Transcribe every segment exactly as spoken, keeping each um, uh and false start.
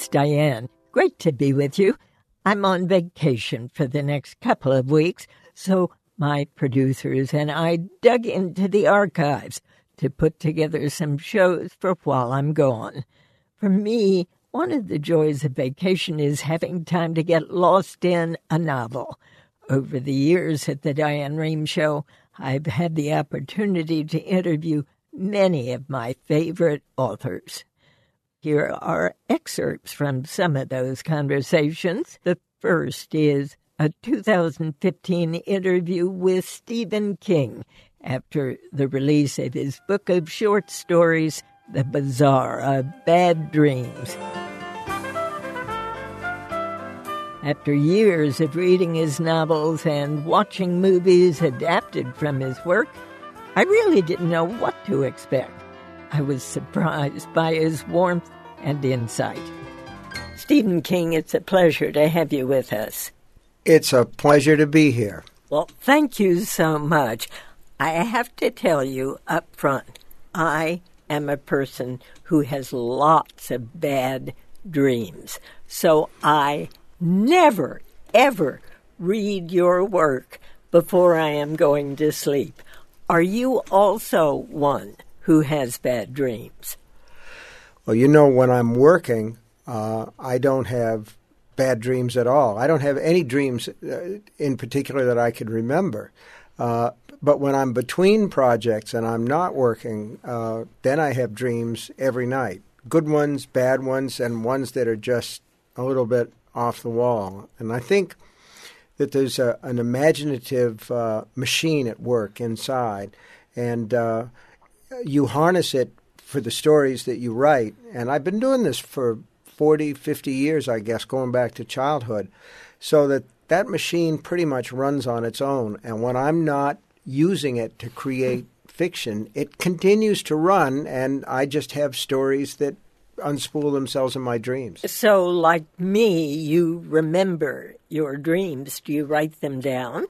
Diane. Great to be with you. I'm on vacation for the next couple of weeks, so my producers and I dug into the archives to put together some shows for while I'm gone. For me, one of the joys of vacation is having time to get lost in a novel. Over the years at the Diane Rehm Show, I've had the opportunity to interview many of my favorite authors. Here are excerpts from some of those conversations. The first is a two thousand fifteen interview with Stephen King after the release of his book of short stories, The Bazaar of Bad Dreams. After years of reading his novels and watching movies adapted from his work, I really didn't know what to expect. I was surprised by his warmth and insight. Stephen King, it's a pleasure to have you with us. It's a pleasure to be here. Well, thank you so much. I have to tell you up front, I am a person who has lots of bad dreams. So I never, ever read your work before I am going to sleep. Are you also one who has bad dreams? Well, you know, when I'm working, uh, I don't have bad dreams at all. I don't have any dreams uh, in particular that I could remember. Uh, but when I'm between projects and I'm not working, uh, then I have dreams every night. Good ones, bad ones, and ones that are just a little bit off the wall. And I think that there's a, an imaginative uh, machine at work inside, and uh, you harness it for the stories that you write. And I've been doing this for forty, fifty years, I guess, going back to childhood, so that that machine pretty much runs on its own. And when I'm not using it to create fiction, it continues to run, and I just have stories that unspool themselves in my dreams. So, like me, you remember your dreams. Do you write them down?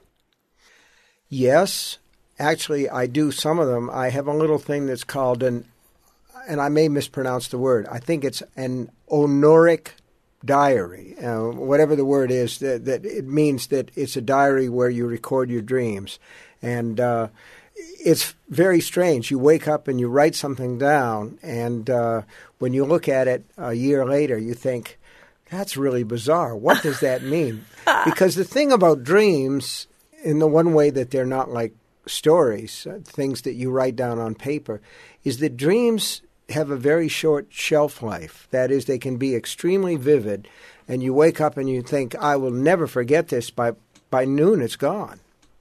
Yes. Actually, I do some of them. I have a little thing that's called an, and I may mispronounce the word, I think it's an onoric diary. Uh, whatever the word is, that, that it means that it's a diary where you record your dreams. And uh, it's very strange. You wake up and you write something down, and uh, when you look at it a year later, you think, that's really bizarre. What does that mean? Because the thing about dreams, in the one way that they're not like stories, uh, things that you write down on paper, is that dreams have a very short shelf life. That is, they can be extremely vivid, and you wake up and you think, I will never forget this. By, by noon, it's gone.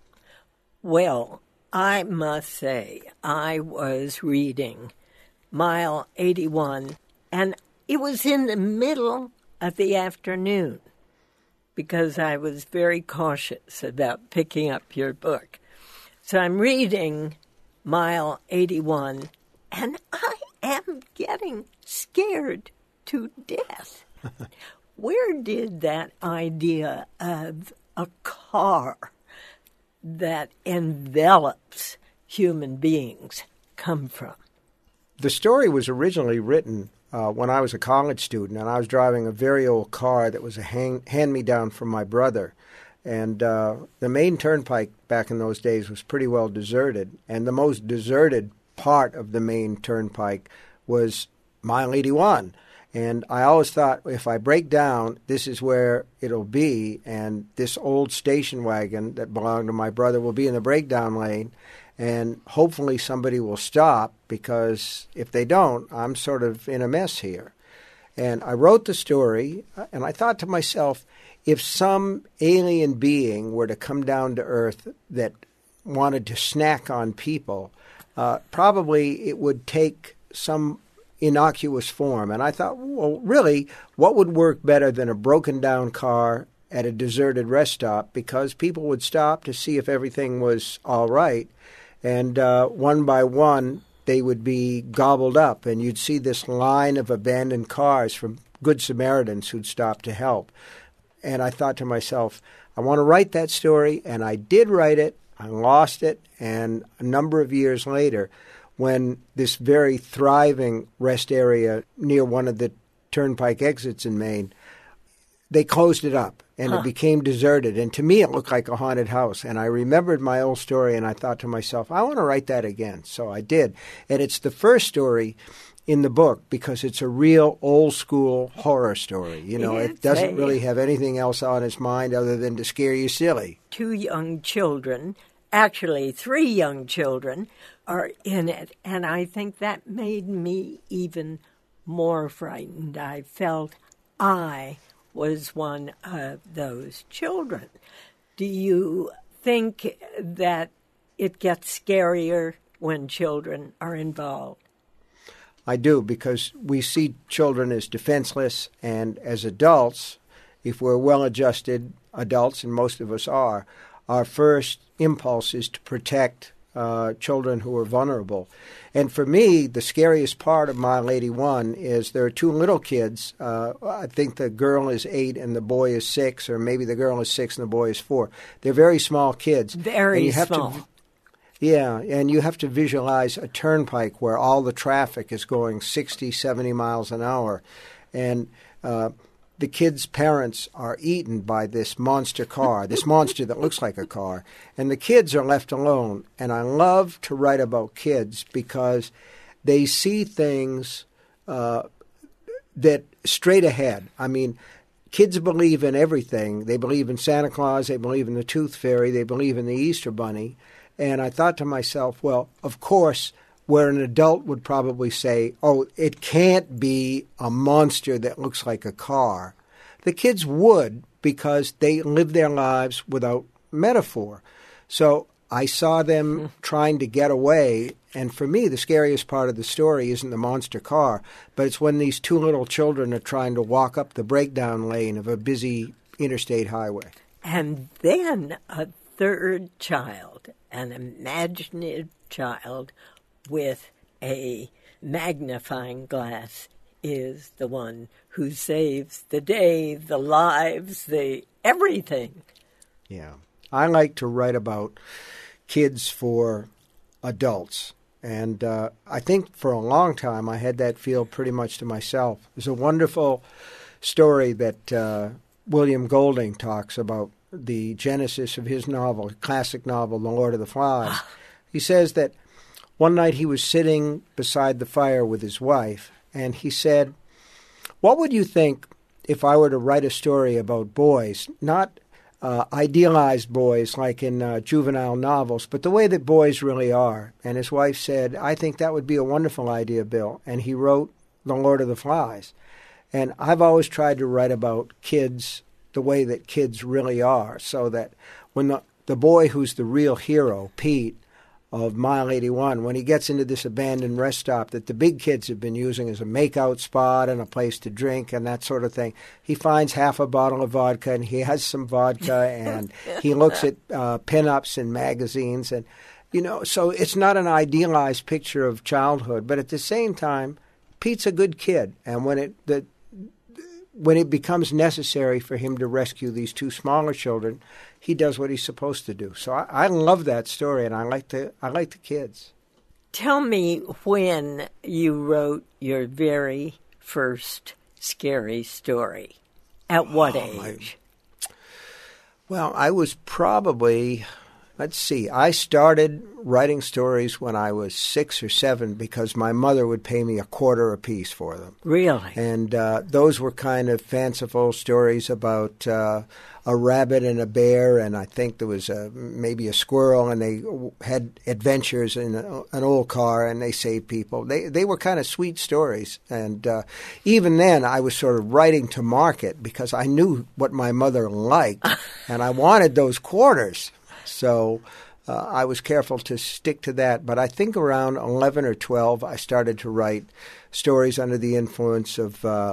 Well, I must say, I was reading Mile eighty-one, and it was in the middle of the afternoon because I was very cautious about picking up your book. So I'm reading Mile eighty-one, and I am getting scared to death. Where did that idea of a car that envelops human beings come from? The story was originally written uh, when I was a college student, and I was driving a very old car that was a hang- hand-me-down from my brother. And uh, the main turnpike back in those days was pretty well deserted, and the most deserted part of the main turnpike was Mile eighty-one. And I always thought, if I break down, this is where it'll be, and this old station wagon that belonged to my brother will be in the breakdown lane, and hopefully somebody will stop, because if they don't, I'm sort of in a mess here. And I wrote the story, and I thought to myself, if some alien being were to come down to Earth that wanted to snack on people, uh, probably it would take some innocuous form. And I thought, well, really, what would work better than a broken-down car at a deserted rest stop? Because people would stop to see if everything was all right, and uh, one by one, they would be gobbled up, and you'd see this line of abandoned cars from Good Samaritans who'd stop to help. And I thought to myself, I want to write that story, and I did write it. I lost it, and a number of years later, when this very thriving rest area near one of the turnpike exits in Maine, they closed it up, and huh. it became deserted. And to me, it looked like a haunted house. And I remembered my old story, and I thought to myself, I want to write that again. So I did. And it's the first story in the book because it's a real old-school horror story. You know, it's it doesn't a, really have anything else on its mind other than to scare you silly. Two young children, actually three young children, are in it. And I think that made me even more frightened. I felt I was one of those children. Do you think that it gets scarier when children are involved? I do, because we see children as defenseless, and as adults, if we're well-adjusted adults, and most of us are, our first impulse is to protect uh, children who are vulnerable. And for me, the scariest part of Mile eighty-one is there are two little kids. Uh, I think the girl is eight and the boy is six, or maybe the girl is six and the boy is four. They're very small kids. Very small. To, yeah, and you have to visualize a turnpike where all the traffic is going sixty, seventy miles an hour. And uh, the kids' parents are eaten by this monster car, this monster that looks like a car, and the kids are left alone. And I love to write about kids because they see things uh, that straight ahead. I mean, kids believe in everything. They believe in Santa Claus. They believe in the Tooth Fairy. They believe in the Easter Bunny. And I thought to myself, well, of course, where an adult would probably say, oh, it can't be a monster that looks like a car, the kids would, because they live their lives without metaphor. So I saw them trying to get away, and for me, the scariest part of the story isn't the monster car, but it's when these two little children are trying to walk up the breakdown lane of a busy interstate highway. And then a third child, an imaginative child, with a magnifying glass, is the one who saves the day, the lives, the everything. Yeah. I like to write about kids for adults. And uh, I think for a long time I had that feel pretty much to myself. There's a wonderful story that uh, William Golding talks about, the genesis of his novel, classic novel, The Lord of the Flies. He says that one night he was sitting beside the fire with his wife, and he said, what would you think if I were to write a story about boys, not uh, idealized boys like in uh, juvenile novels, but the way that boys really are? And his wife said, I think that would be a wonderful idea, Bill. And he wrote The Lord of the Flies. And I've always tried to write about kids the way that kids really are, so that when the, the boy who's the real hero, Pete, of Mile eighty-one, when he gets into this abandoned rest stop that the big kids have been using as a make-out spot and a place to drink and that sort of thing, he finds half a bottle of vodka and he has some vodka and he looks at uh, pin-ups in magazines. And, you know, so it's not an idealized picture of childhood, but at the same time, Pete's a good kid. And when it the when it becomes necessary for him to rescue these two smaller children, he does what he's supposed to do. So I, I love that story, and I like the I like the kids. Tell me when you wrote your very first scary story. At what oh, age? My, well, I was probably, let's see, I started writing stories when I was six or seven because my mother would pay me a quarter apiece for them. Really? And uh, those were kind of fanciful stories about uh, a rabbit and a bear, and I think there was a, maybe a squirrel, and they had adventures in a, an old car, and they saved people. They they were kind of sweet stories. And uh, even then, I was sort of writing to market because I knew what my mother liked, and I wanted those quarters. So uh, I was careful to stick to that. But I think around eleven or twelve, I started to write stories under the influence of uh,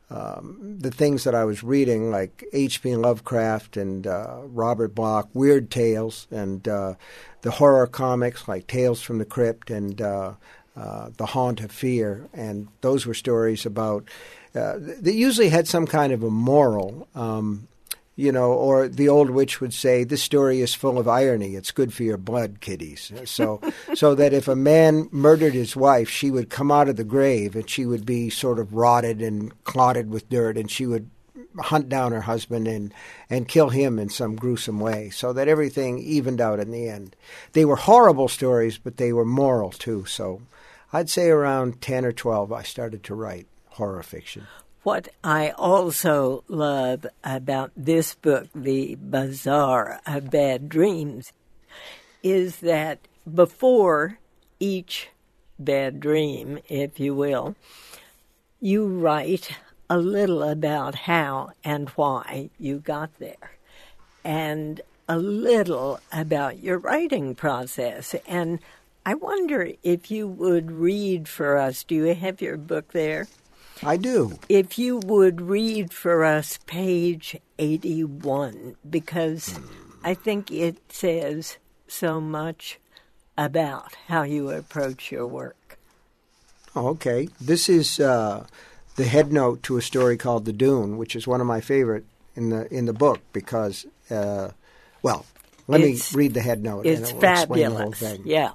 um, the things that I was reading, like H P Lovecraft and uh, Robert Bloch, weird tales, and uh, the horror comics like Tales from the Crypt and uh, uh, The Haunt of Fear. And those were stories about uh, – that usually had some kind of a moral. Um You know, or the old witch would say, this story is full of irony. It's good for your blood, kiddies. So so that if a man murdered his wife, she would come out of the grave and she would be sort of rotted and clotted with dirt, and she would hunt down her husband and, and kill him in some gruesome way, so that everything evened out in the end. They were horrible stories, but they were moral too. So I'd say around ten or twelve I started to write horror fiction. What I also love about this book, The Bazaar of Bad Dreams, is that before each bad dream, if you will, you write a little about how and why you got there, and a little about your writing process. And I wonder if you would read for us. Do you have your book there? I do. If you would read for us page eighty-one, because I think it says so much about how you approach your work. Oh, okay. This is uh, the head note to a story called The Dune, which is one of my favorite in the in the book because, uh, well, let it's, me read the head note. It's and it will fabulous. Explain the whole thing. Yeah.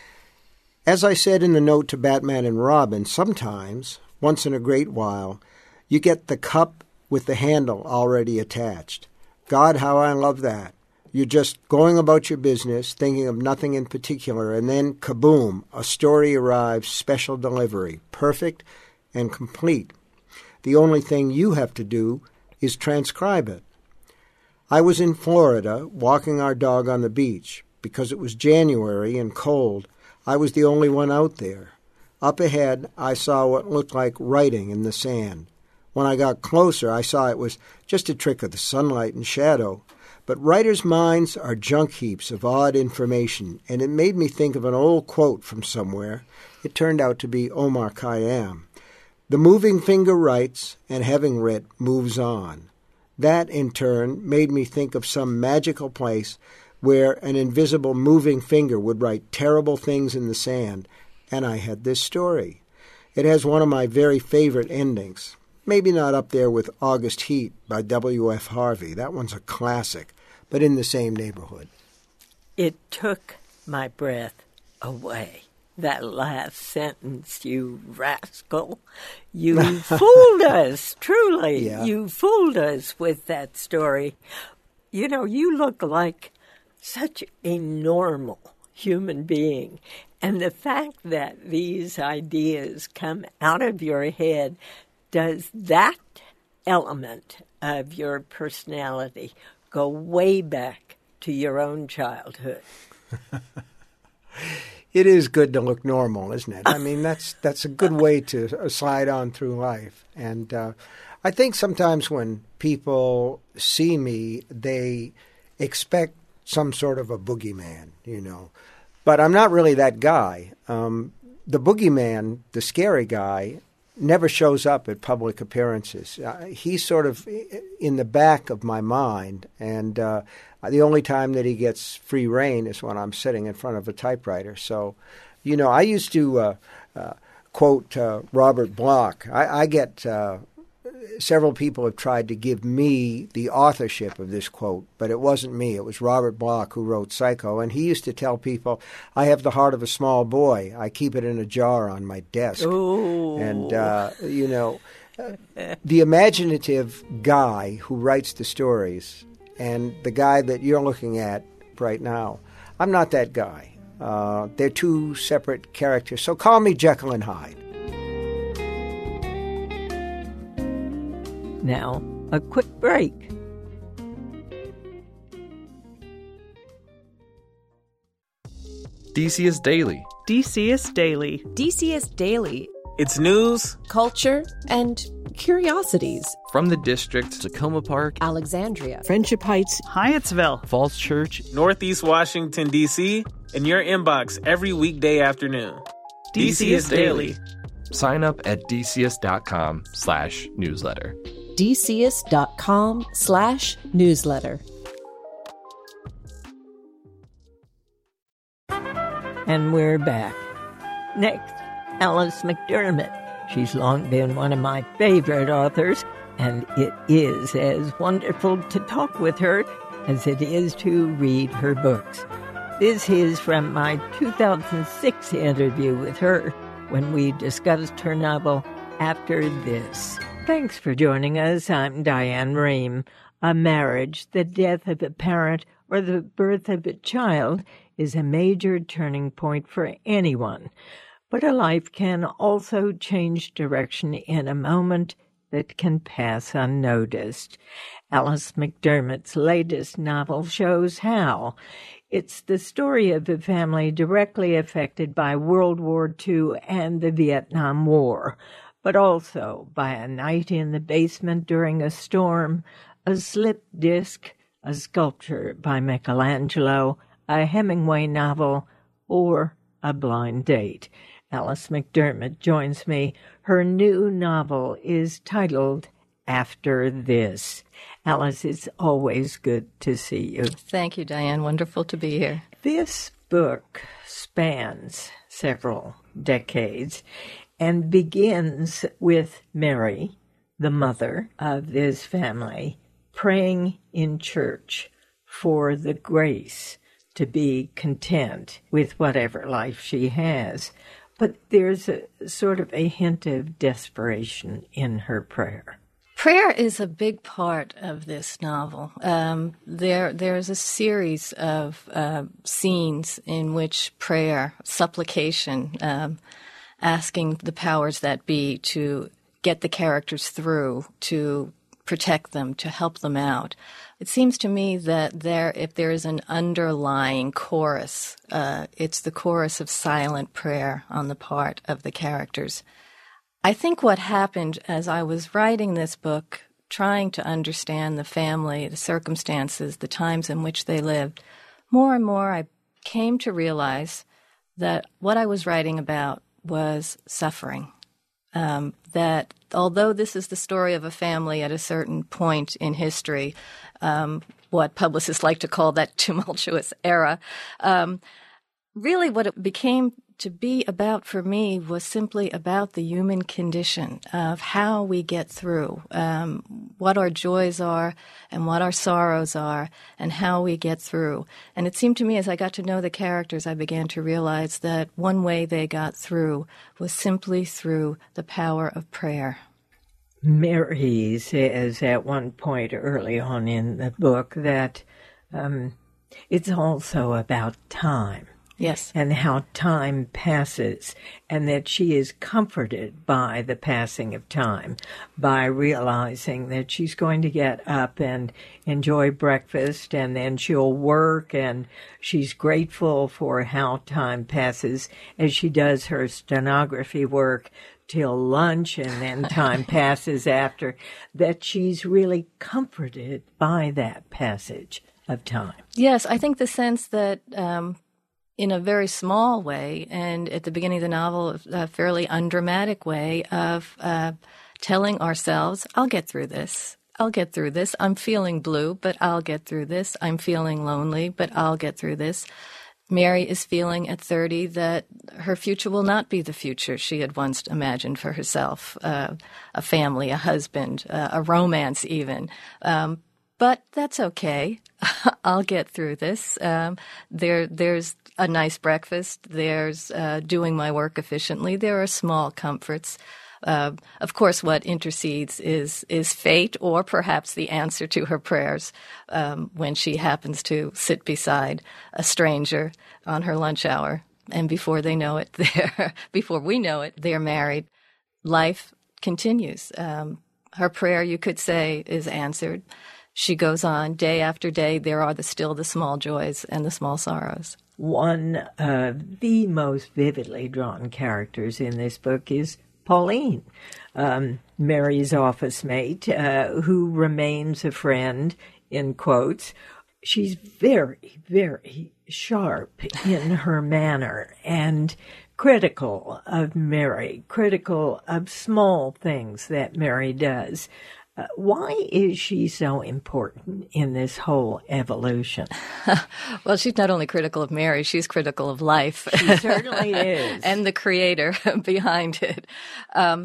As I said in the note to Batman and Robin, sometimes, once in a great while, you get the cup with the handle already attached. God, how I love that. You're just going about your business, thinking of nothing in particular, and then, kaboom, a story arrives, special delivery, perfect and complete. The only thing you have to do is transcribe it. I was in Florida, walking our dog on the beach. Because it was January and cold, I was the only one out there. Up ahead, I saw what looked like writing in the sand. When I got closer, I saw it was just a trick of the sunlight and shadow. But writers' minds are junk heaps of odd information, and it made me think of an old quote from somewhere. It turned out to be Omar Khayyam. The moving finger writes, and having writ, moves on. That, in turn, made me think of some magical place where an invisible moving finger would write terrible things in the sand, and I had this story. It has one of my very favorite endings. Maybe not up there with August Heat by W F Harvey. That one's a classic, but in the same neighborhood. It took my breath away. That last sentence, you rascal. You fooled us, truly. Yeah. You fooled us with that story. You know, you look like such a normal human being. And the fact that these ideas come out of your head, does that element of your personality go way back to your own childhood? It is good to look normal, isn't it? I mean, that's that's a good way to slide on through life. And uh, I think sometimes when people see me, they expect some sort of a boogeyman, you know. But I'm not really that guy. Um, the boogeyman, the scary guy, never shows up at public appearances. Uh, he's sort of in the back of my mind, and uh, the only time that he gets free rein is when I'm sitting in front of a typewriter. So, you know, I used to uh, uh, quote uh, Robert Bloch. I, I get uh, several people have tried to give me the authorship of this quote, but it wasn't me. It was Robert Bloch who wrote Psycho, and he used to tell people, I have the heart of a small boy. I keep it in a jar on my desk. Ooh. And, uh, you know, uh, the imaginative guy who writes the stories and the guy that you're looking at right now, I'm not that guy. Uh, they're two separate characters. So call me Jekyll and Hyde. Now, a quick break. D C S Daily. D C S Daily. D C S Daily. It's news, culture, and curiosities. From the district, Tacoma Park, Alexandria, Friendship Heights, Hyattsville, Falls Church, Northeast Washington, D C, in your inbox every weekday afternoon. D C S Daily. Sign up at dcs.com slash newsletter. dcs.com slash newsletter. And we're back. Next, Alice McDermott. She's long been one of my favorite authors. and it is as wonderful to talk with her as it is to read her books. This is from my two thousand six interview with her when we discussed her novel, After This. Thanks for joining us. I'm Diane Rehm. A marriage, the death of a parent, or the birth of a child is a major turning point for anyone. But a life can also change direction in a moment that can pass unnoticed. Alice McDermott's latest novel shows how. It's the story of a family directly affected by World War Two and the Vietnam War, but also by a night in the basement during a storm, a slipped disc, a sculpture by Michelangelo, a Hemingway novel, or a blind date. Alice McDermott joins me. Her new novel is titled After This. Alice, it's always good to see you. Thank you, Diane. Wonderful to be here. This book spans several decades and begins with Mary, the mother of this family, praying in church for the grace to be content with whatever life she has. But there's a sort of a hint of desperation in her prayer. Prayer is a big part of this novel. Um, there, there's a series of uh, scenes in which prayer, supplication, um, asking the powers that be to get the characters through, to protect them, to help them out. It seems to me that there, if there is an underlying chorus, uh, it's the chorus of silent prayer on the part of the characters. I think what happened as I was writing this book, trying to understand the family, the circumstances, the times in which they lived, more and more I came to realize that what I was writing about was suffering. Um, that although this is the story of a family at a certain point in history, um, what publicists like to call that tumultuous era, um, really what it became to be about for me was simply about the human condition of how we get through, um, what our joys are and what our sorrows are and how we get through. And it seemed to me as I got to know the characters, I began to realize that one way they got through was simply through the power of prayer. Mary says at one point early on in the book that um, it's also about time. Yes. And how time passes, and that she is comforted by the passing of time, by realizing that she's going to get up and enjoy breakfast, and then she'll work, and she's grateful for how time passes as she does her stenography work till lunch, and then time passes after, that she's really comforted by that passage of time. Yes, I think the sense that um in a very small way, and at the beginning of the novel, a fairly undramatic way of uh, telling ourselves, I'll get through this. I'll get through this. I'm feeling blue, but I'll get through this. I'm feeling lonely, but I'll get through this. Mary is feeling at thirty that her future will not be the future she had once imagined for herself, uh, a family, a husband, uh, a romance even. Um, but that's okay. I'll get through this. Um, there, there's a nice breakfast. There's uh, doing my work efficiently. There are small comforts. Uh, of course, what intercedes is is fate, or perhaps the answer to her prayers um, when she happens to sit beside a stranger on her lunch hour, and before they know it, they're before we know it, they're married. Life continues. Um, her prayer, you could say, is answered. She goes on day after day. There are the, still the small joys and the small sorrows. One of the most vividly drawn characters in this book is Pauline, um, Mary's office mate, uh, who remains a friend, in quotes. She's very, very sharp in her manner and critical of Mary, critical of small things that Mary does. Uh, why is she so important in this whole evolution? Well, she's not only critical of Mary, she's critical of life. She certainly is. And the creator behind it. Um,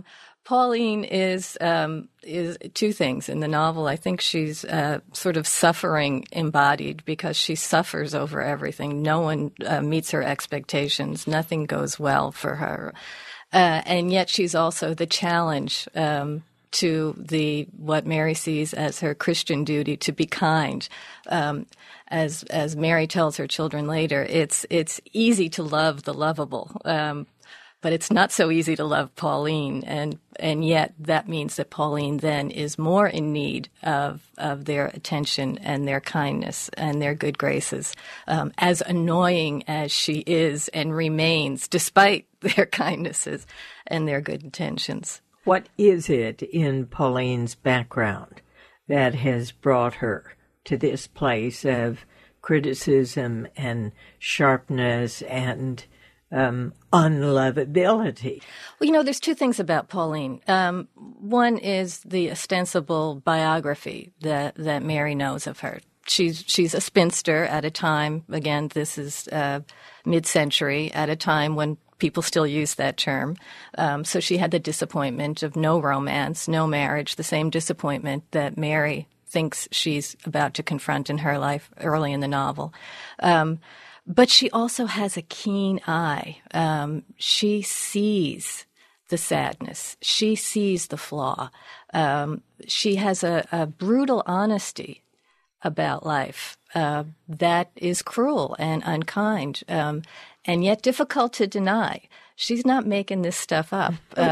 Pauline is um, is two things in the novel. I think she's uh, sort of suffering embodied because she suffers over everything. No one uh, meets her expectations. Nothing goes well for her, uh, and yet she's also the challenge um, to the what Mary sees as her Christian duty to be kind. Um, as as Mary tells her children later, it's it's easy to love the lovable. Um, But it's not so easy to love Pauline, and and yet that means that Pauline then is more in need of, of their attention and their kindness and their good graces, um, as annoying as she is and remains despite their kindnesses and their good intentions. What is it in Pauline's background that has brought her to this place of criticism and sharpness and Um, unlovability? Well, you know, there's two things about Pauline. Um, one is the ostensible biography that, that Mary knows of her. She's she's a spinster at a time, again, this is uh, mid-century, at a time when people still use that term. Um, so she had the disappointment of no romance, no marriage, the same disappointment that Mary thinks she's about to confront in her life early in the novel. Um But she also has a keen eye. Um, she sees the sadness. She sees the flaw. Um, she has a, a brutal honesty about life uh, that is cruel and unkind, um, and yet difficult to deny. She's not making this stuff up.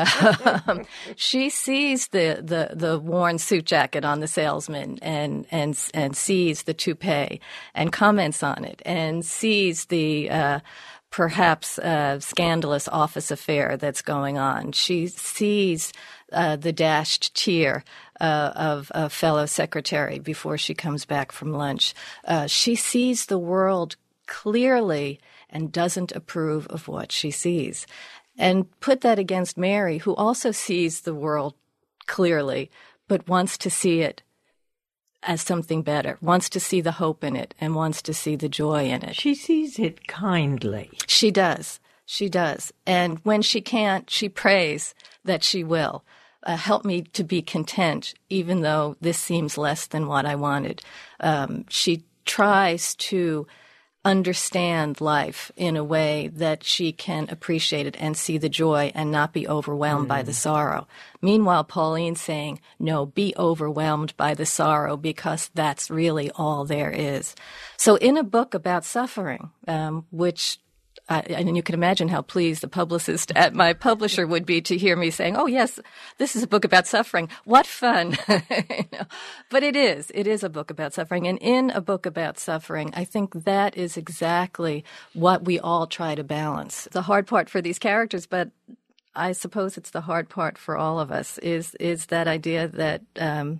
Uh, she sees the, the, the worn suit jacket on the salesman and, and, and sees the toupee and comments on it and sees the, uh, perhaps, uh, scandalous office affair that's going on. She sees, uh, the dashed tear, uh, of a fellow secretary before she comes back from lunch. Uh, she sees the world clearly and doesn't approve of what she sees. And put that against Mary, who also sees the world clearly, but wants to see it as something better, wants to see the hope in it, and wants to see the joy in it. She sees it kindly. She does. She does. And when she can't, she prays that she will. Uh, help me to be content, even though this seems less than what I wanted. Um, she tries to understand life in a way that she can appreciate it and see the joy and not be overwhelmed mm. by the sorrow. Meanwhile, Pauline's saying, no, be overwhelmed by the sorrow because that's really all there is. So in a book about suffering, um, which I, and you can imagine how pleased the publicist at my publisher would be to hear me saying, oh, yes, this is a book about suffering. What fun. you know? But it is. It is a book about suffering. And in a book about suffering, I think that is exactly what we all try to balance. The hard part for these characters, but I suppose it's the hard part for all of us, is, is that idea that um,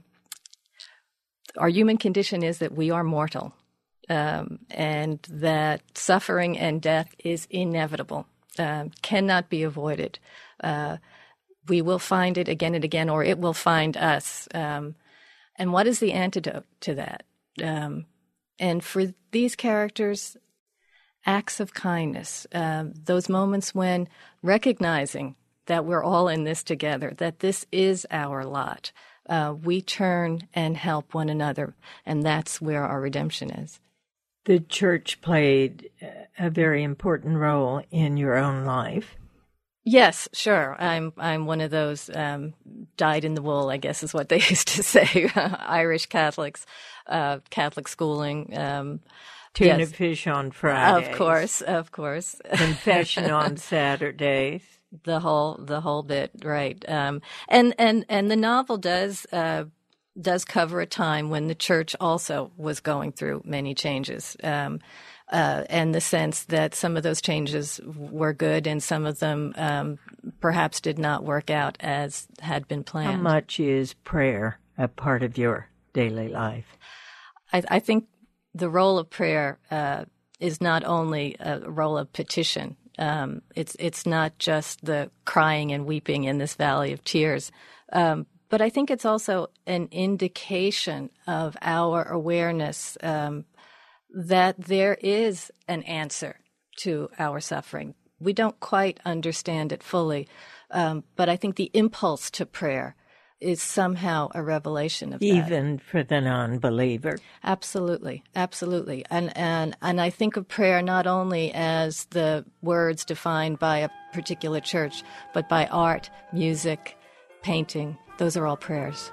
our human condition is that we are mortal. Um, and that suffering and death is inevitable, um, cannot be avoided. Uh, we will find it again and again, or it will find us. Um, and what is the antidote to that? Um, and for these characters, acts of kindness, uh, those moments when recognizing that we're all in this together, that this is our lot, uh, we turn and help one another, and that's where our redemption is. The church played a very important role in your own life. Yes, sure. I'm I'm one of those um, dyed in the wool, I guess is what they used to say, Irish Catholics, uh, Catholic schooling. Um, Tuna yes. fish on Fridays. Of course, of course. Confession on Saturdays. The whole the whole bit, right. Um, and, and, and the novel does uh, does cover a time when the church also was going through many changes, um, uh, and the sense that some of those changes were good and some of them um, perhaps did not work out as had been planned. How much is prayer a part of your daily life? I, I think the role of prayer uh, is not only a role of petition. Um, it's it's not just the crying and weeping in this valley of tears. Um, But I think it's also an indication of our awareness um, that there is an answer to our suffering. We don't quite understand it fully, Um, but I think the impulse to prayer is somehow a revelation of that. Even for the non-believer. Absolutely, absolutely. And, and, and I think of prayer not only as the words defined by a particular church, but by art, music, painting. Those are all prayers.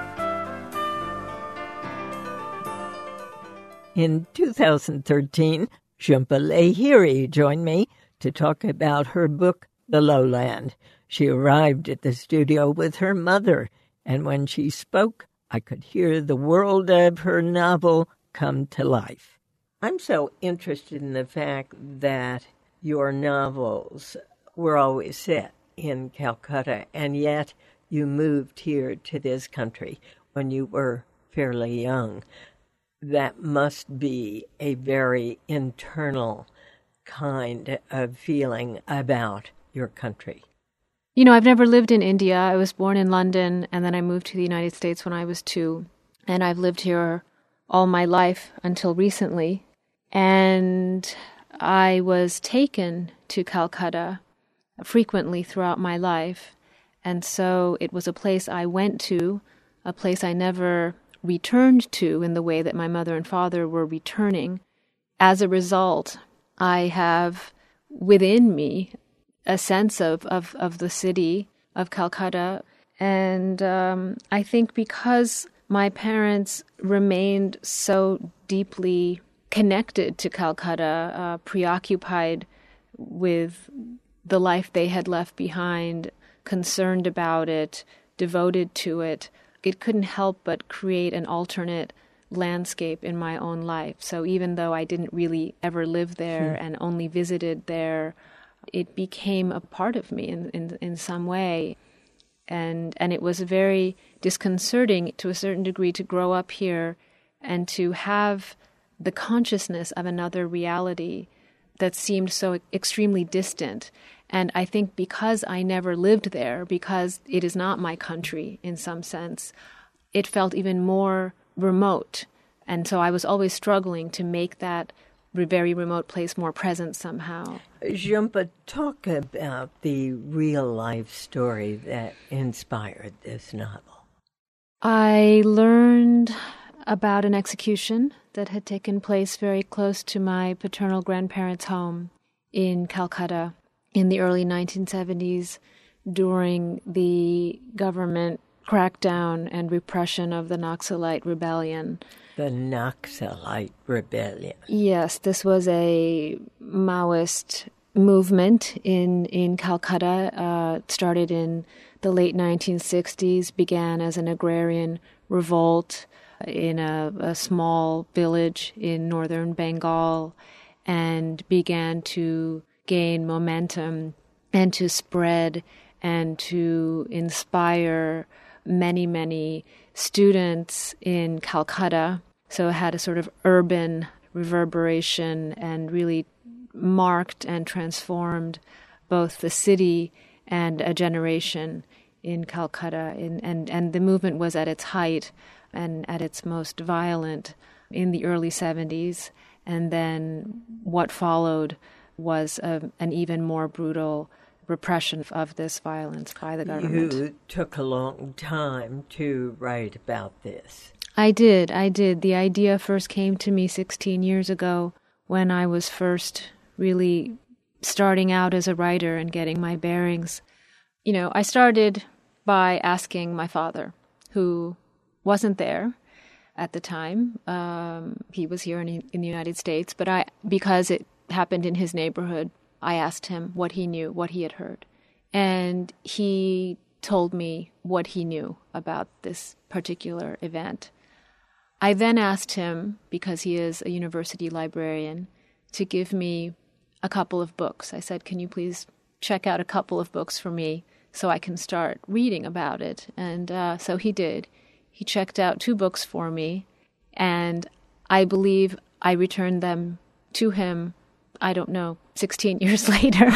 In two thousand thirteen, Jhumpa Lahiri joined me to talk about her book, The Lowland. She arrived at the studio with her mother, and when she spoke, I could hear the world of her novel come to life. I'm so interested in the fact that your novels were always set in Calcutta, and yet you moved here to this country when you were fairly young. That must be a very internal kind of feeling about your country. You know, I've never lived in India. I was born in London, and then I moved to the United States when I was two. And I've lived here all my life until recently. And I was taken to Calcutta frequently throughout my life. And so it was a place I went to, a place I never returned to in the way that my mother and father were returning. As a result, I have within me a sense of, of, of the city of Calcutta. And um, I think because my parents remained so deeply connected to Calcutta, uh, preoccupied with the life they had left behind, concerned about it, devoted to it, it couldn't help but create an alternate landscape in my own life. So even though I didn't really ever live there hmm. and only visited there, it became a part of me in, in in some way. And and it was very disconcerting to a certain degree to grow up here and to have the consciousness of another reality that seemed so extremely distant. And I think because I never lived there, because it is not my country in some sense, it felt even more remote. And so I was always struggling to make that very remote place more present somehow. Jhumpa, talk about the real-life story that inspired this novel. I learned about an execution that had taken place very close to my paternal grandparents' home in Calcutta in the early nineteen seventies during the government crackdown and repression of the Naxalite rebellion. The Naxalite Rebellion. Yes, this was a Maoist movement in, in Calcutta. Uh, it started in the late nineteen sixties, began as an agrarian revolt in a, a small village in northern Bengal, and began to gain momentum and to spread and to inspire many, many students in Calcutta. So it had a sort of urban reverberation and really marked and transformed both the city and a generation in Calcutta. In, and, and the movement was at its height and at its most violent in the early seventies. And then what followed was a, an even more brutal repression of this violence by the government. You took a long time to write about this. I did, I did. The idea first came to me sixteen years ago when I was first really starting out as a writer and getting my bearings. You know, I started by asking my father, who wasn't there at the time. Um, he was here in, in the United States, but I, because it happened in his neighborhood, I asked him what he knew, what he had heard. And he told me what he knew about this particular event. I then asked him, because he is a university librarian, to give me a couple of books. I said, can you please check out a couple of books for me so I can start reading about it? And uh, so he did. He checked out two books for me, and I believe I returned them to him, I don't know, sixteen years later.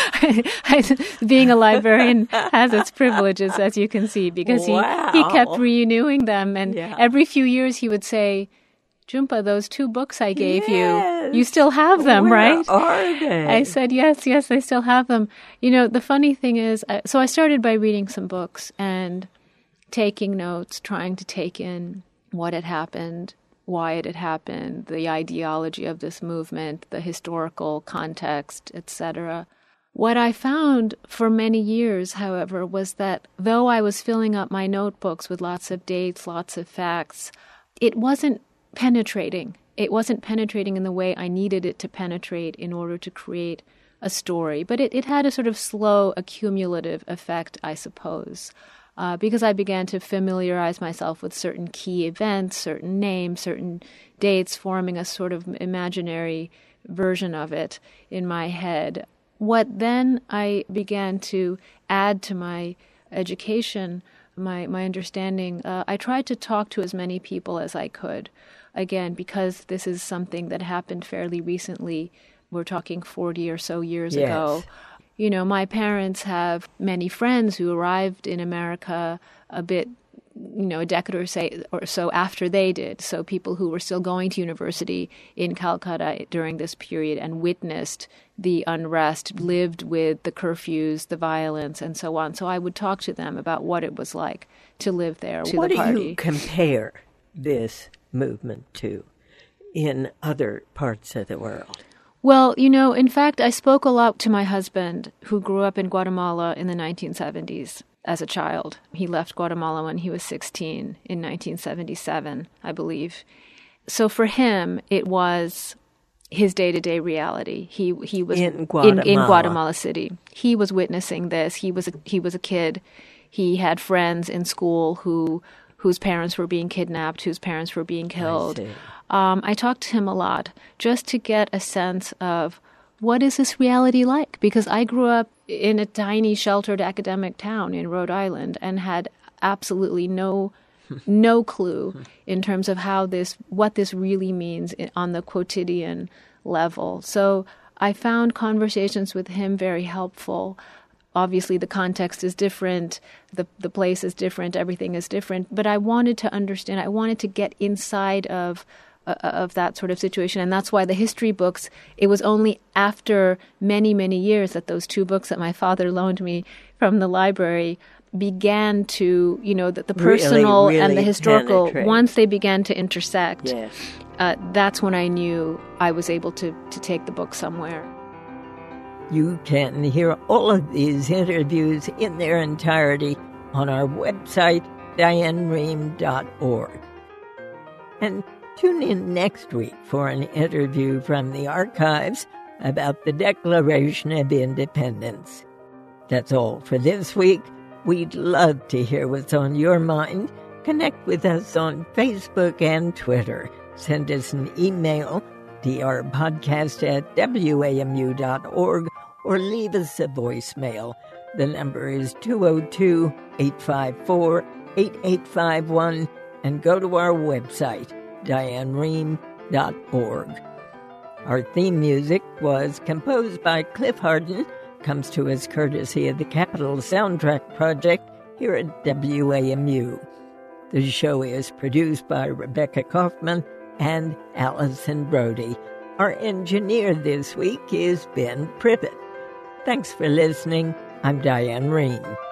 Being a librarian has its privileges, as you can see, because wow. he, he kept renewing them. And yeah. every few years he would say, Jhumpa, those two books I gave Yes. you, you still have them, Where right? are they? I said, yes, yes, I still have them. You know, the funny thing is, uh, so I started by reading some books and taking notes, trying to take in what had happened, why it had happened, the ideology of this movement, the historical context, et cetera. What I found for many years, however, was that though I was filling up my notebooks with lots of dates, lots of facts, it wasn't penetrating. It wasn't penetrating in the way I needed it to penetrate in order to create a story. But it, it had a sort of slow accumulative effect, I suppose, uh, because I began to familiarize myself with certain key events, certain names, certain dates, forming a sort of imaginary version of it in my head. What then I began to add to my education, my, my understanding, uh, I tried to talk to as many people as I could. Again, because this is something that happened fairly recently. We're talking forty or so years Yes. ago. You know, my parents have many friends who arrived in America a bit, you know, a decade or, say, or so after they did. So people who were still going to university in Calcutta during this period and witnessed the unrest, lived with the curfews, the violence, and so on. So I would talk to them about what it was like to live there, to what the do party. you compare this movement to in other parts of the world? Well, you know, in fact, I spoke a lot to my husband, who grew up in Guatemala in the nineteen seventies as a child. He left Guatemala when he was sixteen in nineteen seventy-seven, I believe. So for him, it was his day-to-day reality. He he was In Guatemala. in, in Guatemala City. He was witnessing this. He was a, he was a kid. He had friends in school who whose parents were being kidnapped, whose parents were being killed. I see. Um, I talked to him a lot just to get a sense of what is this reality like? Because I grew up in a tiny sheltered academic town in Rhode Island and had absolutely no no clue in terms of how this, what this really means on the quotidian level. So I found conversations with him very helpful. Obviously, the context is different, the the place is different, everything is different. But I wanted to understand, I wanted to get inside of uh, of that sort of situation. And that's why the history books, it was only after many, many years that those two books that my father loaned me from the library began to, you know, the, the personal really, and the really historical, penetrate. once they began to intersect, Yes. uh, that's when I knew I was able to, to take the book somewhere. You can hear all of these interviews in their entirety on our website, diane rehm dot org. And tune in next week for an interview from the archives about the Declaration of Independence. That's all for this week. We'd love to hear what's on your mind. Connect with us on Facebook and Twitter. Send us an email, drpodcast at w a m u dot org, or leave us a voicemail. The number is two oh two, eight five four, eight eight five one, and go to our website, diane rehm dot org. Our theme music was composed by Cliff Harden, comes to us courtesy of the Capitol Soundtrack Project here at W A M U. The show is produced by Rebecca Kaufman and Allison Brody. Our engineer this week is Ben Privet. Thanks for listening. I'm Diane Rehm.